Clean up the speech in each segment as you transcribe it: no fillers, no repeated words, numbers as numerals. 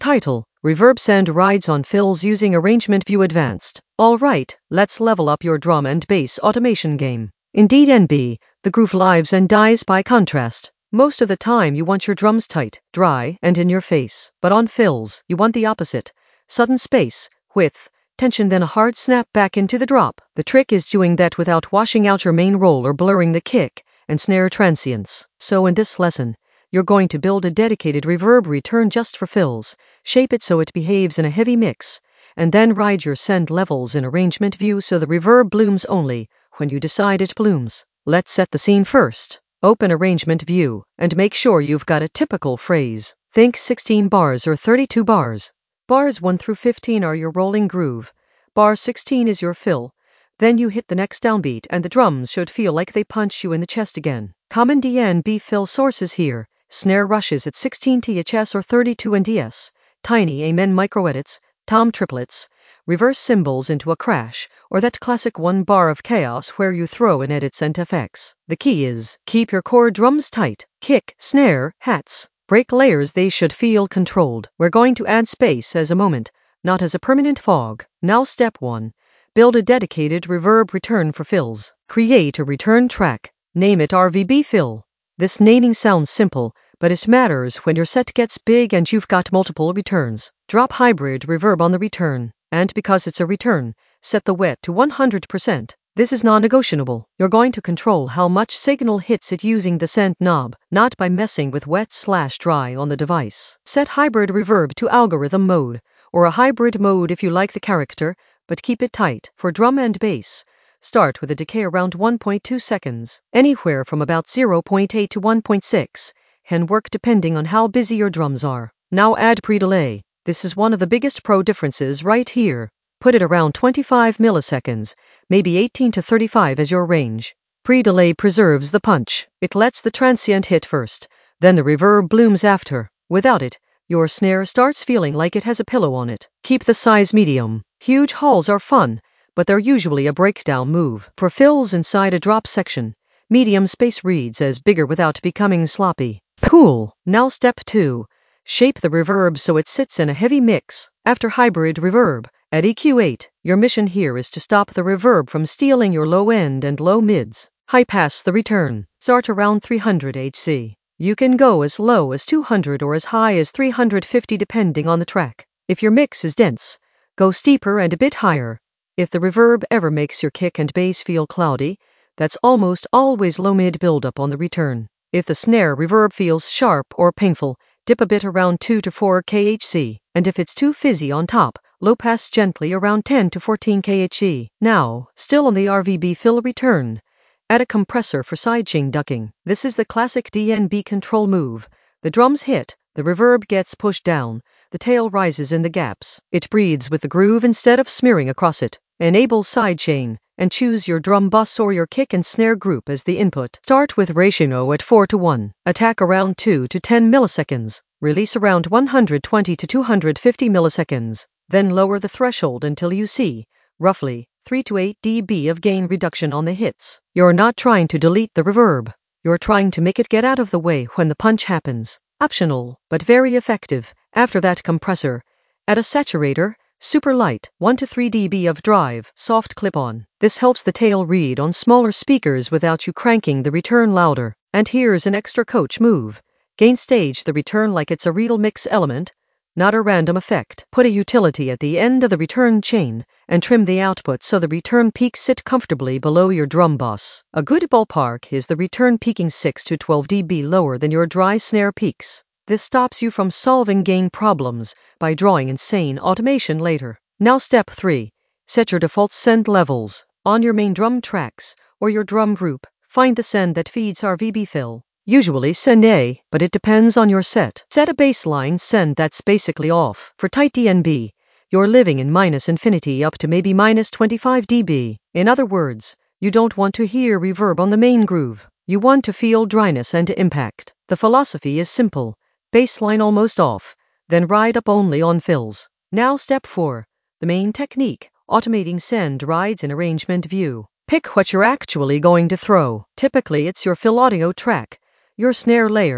Title: Reverb Send Rides on Fills Using Arrangement View Advanced. Alright, let's level up your drum and bass automation game. In DNB, the groove lives and dies by contrast. Most of the time you want your drums tight, dry, and in your face. But on fills, you want the opposite. Sudden space, width, tension, then a hard snap back into the drop. The trick is doing that without washing out your main roll or blurring the kick and snare transients. So in this lesson, you're going to build a dedicated reverb return just for fills, shape it so it behaves in a heavy mix, and then ride your send levels in arrangement view so the reverb blooms only when you decide it blooms. Let's set the scene first. Open arrangement view, and make sure you've got a typical phrase. Think 16 bars or 32 bars. Bars 1 through 15 are your rolling groove. Bar 16 is your fill. Then you hit the next downbeat and the drums should feel like they punch you in the chest again. Common DNB fill sources here. Snare rushes at 16 THS or 32 NDS, tiny amen microedits, tom triplets, reverse cymbals into a crash, or that classic 1 bar of chaos where you throw in edits and effects. The key is, keep your core drums tight, kick, snare, hats, break layers, they should feel controlled. We're going to add space as a moment, not as a permanent fog. Now step 1. Build a dedicated reverb return for fills. Create a return track. Name it RVB fill. This naming sounds simple, but it matters when your set gets big and you've got multiple returns. Drop hybrid reverb on the return, and because it's a return, set the wet to 100%. This is non-negotiable. You're going to control how much signal hits it using the send knob, not by messing with wet/dry on the device. Set hybrid reverb to algorithm mode, or a hybrid mode if you like the character, but keep it tight. For drum and bass, start with a decay around 1.2 seconds. Anywhere from about 0.8 to 1.6 can work depending on how busy your drums are. Now add pre-delay. This is one of the biggest pro differences right here. Put it around 25 milliseconds, maybe 18 to 35 as your range. Pre-delay preserves the punch. It lets the transient hit first, then the reverb blooms after. Without it, your snare starts feeling like it has a pillow on it. Keep the size medium. Huge hauls are fun, but they're usually a breakdown move. For fills inside a drop section, medium space reads as bigger without becoming sloppy. Cool. Now step 2. Shape the reverb so it sits in a heavy mix. After hybrid reverb, at EQ8, your mission here is to stop the reverb from stealing your low end and low mids. High pass the return. Start around 300 HC. You can go as low as 200 or as high as 350 depending on the track. If your mix is dense, go steeper and a bit higher. If the reverb ever makes your kick and bass feel cloudy, that's almost always low mid buildup on the return. If the snare reverb feels sharp or painful, dip a bit around 2 to 4 kHz, and if it's too fizzy on top, low pass gently around 10 to 14 kHz. Now, still on the RVB fill return, add a compressor for sidechain ducking. This is the classic DNB control move. The drums hit, the reverb gets pushed down, the tail rises in the gaps. It breathes with the groove instead of smearing across it. Enable sidechain, and choose your drum bus or your kick and snare group as the input. Start with ratio at 4:1. Attack around 2 to 10 milliseconds. Release around 120 to 250 milliseconds. Then lower the threshold until you see, roughly, 3 to 8 dB of gain reduction on the hits. You're not trying to delete the reverb. You're trying to make it get out of the way when the punch happens. Optional, but very effective. After that compressor, add a saturator, super light, 1 to 3 dB of drive, soft clip-on. This helps the tail read on smaller speakers without you cranking the return louder. And here's an extra coach move. Gain stage the return like it's a real mix element, not a random effect. Put a utility at the end of the return chain, and trim the output so the return peaks sit comfortably below your drum bus. A good ballpark is the return peaking 6 to 12 dB lower than your dry snare peaks. This stops you from solving gain problems by drawing insane automation later. Now step 3. Set your default send levels. On your main drum tracks, or your drum group, find the send that feeds RVB fill. Usually send A, but it depends on your set. Set a baseline send that's basically off. For tight DNB, you're living in minus infinity up to maybe minus 25 dB. In other words, you don't want to hear reverb on the main groove. You want to feel dryness and impact. The philosophy is simple. Baseline almost off, then ride up only on fills. Now step 4. The main technique, automating send rides in arrangement view. Pick what you're actually going to throw. Typically it's your fill audio track, your snare layer,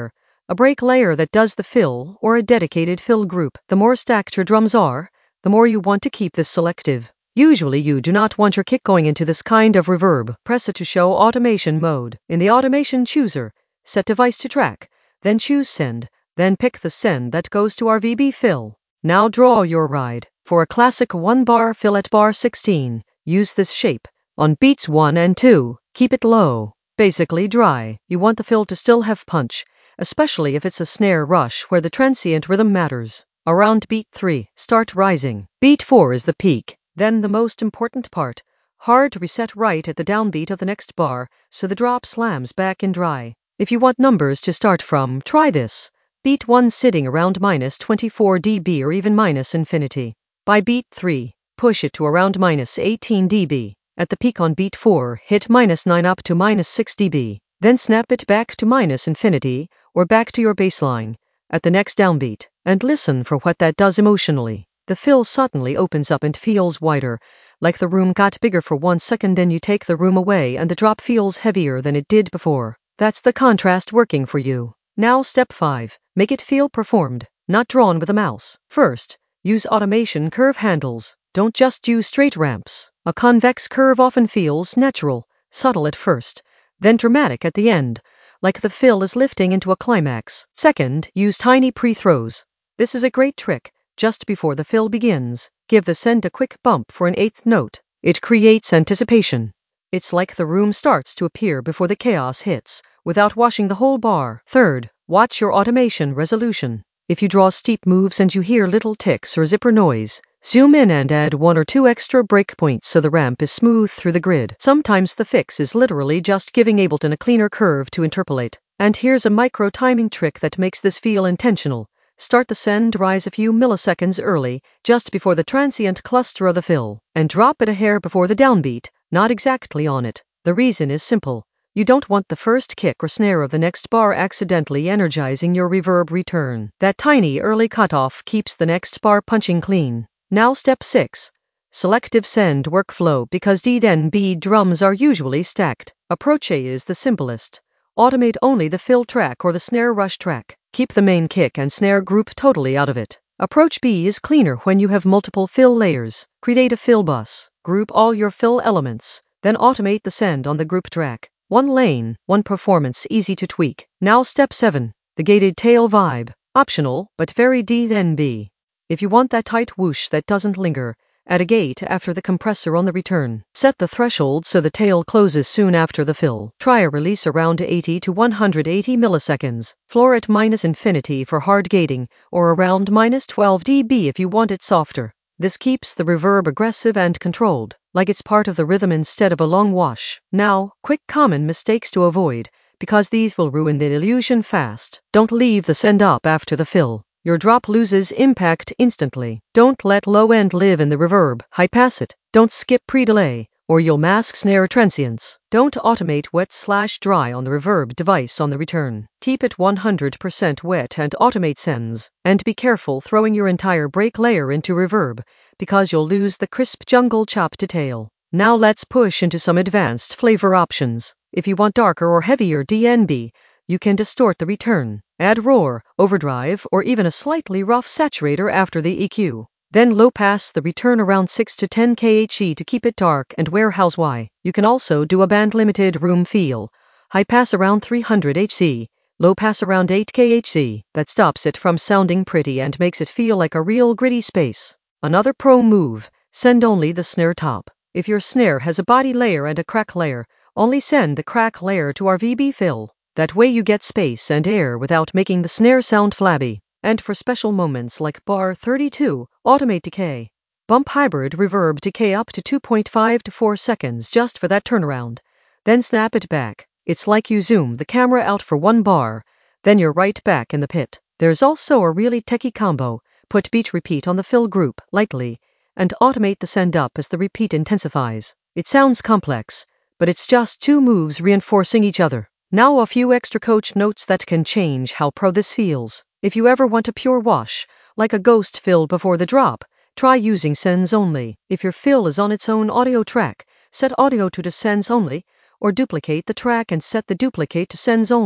a break layer that does the fill, or a dedicated fill group. The more stacked your drums are, the more you want to keep this selective. Usually you do not want your kick going into this kind of reverb. Press it to show automation mode. In the automation chooser, set device to track, then choose send, then pick the send that goes to RVB fill. Now draw your ride. For a classic 1 bar fill at bar 16, use this shape. On beats 1 and 2, keep it low, basically dry. You want the fill to still have punch, especially if it's a snare rush where the transient rhythm matters. Around beat 3, start rising. Beat 4 is the peak. Then the most important part, hard reset right at the downbeat of the next bar, so the drop slams back in dry. If you want numbers to start from, try this. Beat 1 sitting around minus 24 dB or even minus infinity. By beat 3, push it to around minus 18 dB. At the peak on beat 4, hit minus 9 up to minus 6 dB. Then snap it back to minus infinity, or back to your baseline, at the next downbeat, and listen for what that does emotionally. The fill suddenly opens up and feels wider, like the room got bigger for 1 second, then you take the room away and the drop feels heavier than it did before. That's the contrast working for you. Now step 5, make it feel performed, not drawn with a mouse. First, use automation curve handles. Don't just do straight ramps. A convex curve often feels natural, subtle at first, then dramatic at the end, like the fill is lifting into a climax. Second, use tiny pre-throws. This is a great trick. Just before the fill begins, give the send a quick bump for an 8th note. It creates anticipation. It's like the room starts to appear before the chaos hits, without washing the whole bar. Third, watch your automation resolution. If you draw steep moves and you hear little ticks or zipper noise, zoom in and add 1 or 2 extra breakpoints so the ramp is smooth through the grid. Sometimes the fix is literally just giving Ableton a cleaner curve to interpolate. And here's a micro timing trick that makes this feel intentional. Start the send rise a few milliseconds early, just before the transient cluster of the fill, and drop it a hair before the downbeat, not exactly on it. The reason is simple. You don't want the first kick or snare of the next bar accidentally energizing your reverb return. That tiny early cutoff keeps the next bar punching clean. Now step 6. Selective send workflow. Because DNB drums are usually stacked, approach A is the simplest. Automate only the fill track or the snare rush track. Keep the main kick and snare group totally out of it. Approach B is cleaner when you have multiple fill layers. Create a fill bus. Group all your fill elements. Then automate the send on the group track. 1 lane, 1 performance, easy to tweak. Now step 7. The gated tail vibe. Optional, but very DNB. If you want that tight whoosh that doesn't linger, add a gate after the compressor on the return. Set the threshold so the tail closes soon after the fill. Try a release around 80 to 180 milliseconds. Floor at minus infinity for hard gating, or around minus 12 dB if you want it softer. This keeps the reverb aggressive and controlled, like it's part of the rhythm instead of a long wash. Now, quick common mistakes to avoid, because these will ruin the illusion fast. Don't leave the send up after the fill. Your drop loses impact instantly. Don't let low end live in the reverb. High pass it. Don't skip pre-delay, or you'll mask snare transients. Don't automate wet/dry on the reverb device on the return. Keep it 100% wet and automate sends. And be careful throwing your entire break layer into reverb, because you'll lose the crisp jungle chop detail. Now let's push into some advanced flavor options. If you want darker or heavier DNB, you can distort the return, add roar, overdrive, or even a slightly rough saturator after the EQ. Then low pass the return around 6 to 10 kHz to keep it dark and warehouse Y. You can also do a band limited room feel. High pass around 300 Hz, low pass around 8 kHz. That stops it from sounding pretty and makes it feel like a real gritty space. Another pro move, send only the snare top. If your snare has a body layer and a crack layer, only send the crack layer to RVB fill. That way you get space and air without making the snare sound flabby. And for special moments like bar 32, automate decay. Bump hybrid reverb decay up to 2.5 to 4 seconds just for that turnaround. Then snap it back. It's like you zoom the camera out for 1 bar, then you're right back in the pit. There's also a really techie combo. Put beat repeat on the fill group lightly, and automate the send up as the repeat intensifies. It sounds complex, but it's just 2 moves reinforcing each other. Now a few extra coach notes that can change how pro this feels. If you ever want a pure wash, like a ghost fill before the drop, try using sends only. If your fill is on its own audio track, set audio to sends only, or duplicate the track and set the duplicate to sends only.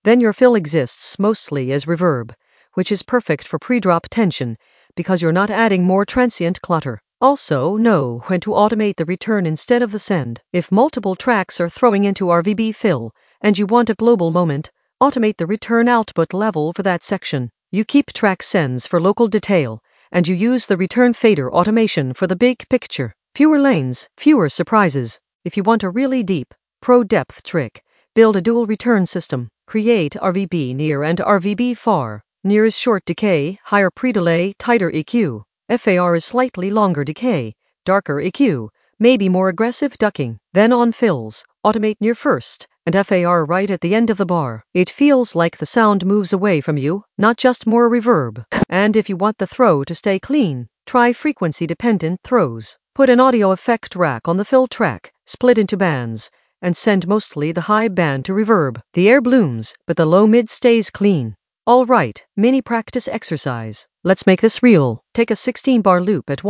Then your fill exists mostly as reverb, which is perfect for pre-drop tension because you're not adding more transient clutter. Also, know when to automate the return instead of the send. If multiple tracks are throwing into RVB fill, and you want a global moment, automate the return output level for that section. You keep track sends for local detail, and you use the return fader automation for the big picture. Fewer lanes, fewer surprises. If you want a really deep, pro-depth trick, build a dual return system. Create RVB near and RVB far. Near is short decay, higher pre-delay, tighter EQ. FAR is slightly longer decay, darker EQ, maybe more aggressive ducking. Then on fills, automate near first, and FAR right at the end of the bar. It feels like the sound moves away from you, not just more reverb. And if you want the throw to stay clean, try frequency-dependent throws. Put an audio effect rack on the fill track, split into bands, and send mostly the high band to reverb. The air blooms, but the low-mid stays clean. All right, mini practice exercise. Let's make this real. Take a 16-bar loop at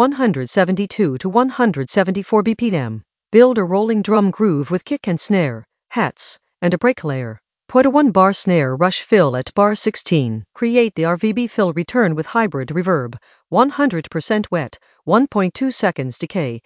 172 to 174 BPM. Build a rolling drum groove with kick and snare, hats, and a break layer. Put a 1-bar snare rush fill at bar 16. Create the RVB fill return with hybrid reverb, 100% wet, 1.2 seconds decay,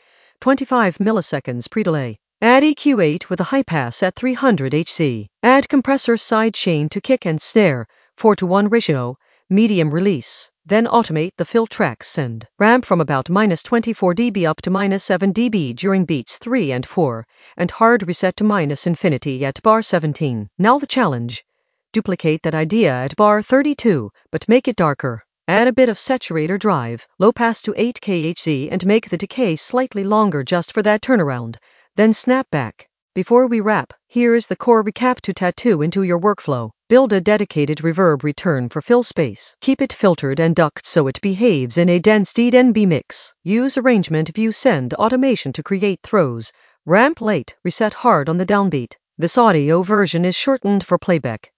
25 milliseconds pre-delay. Add EQ8 with a high pass at 300 Hz. Add compressor side chain to kick and snare, 4:1 ratio, medium release. Then automate the fill track send. Ramp from about -24 dB up to -7 dB during beats 3 and 4, and hard reset to -infinity at bar 17. Now the challenge. Duplicate that idea at bar 32, but make it darker. Add a bit of saturator drive, low pass to 8 kHz, and make the decay slightly longer just for that turnaround. Then snap back. Before we wrap, here is the core recap to tattoo into your workflow. Build a dedicated reverb return for fill space. Keep it filtered and ducked so it behaves in a dense DNB mix. Use arrangement view send automation to create throws. Ramp late, reset hard on the downbeat. This audio version is shortened for playback.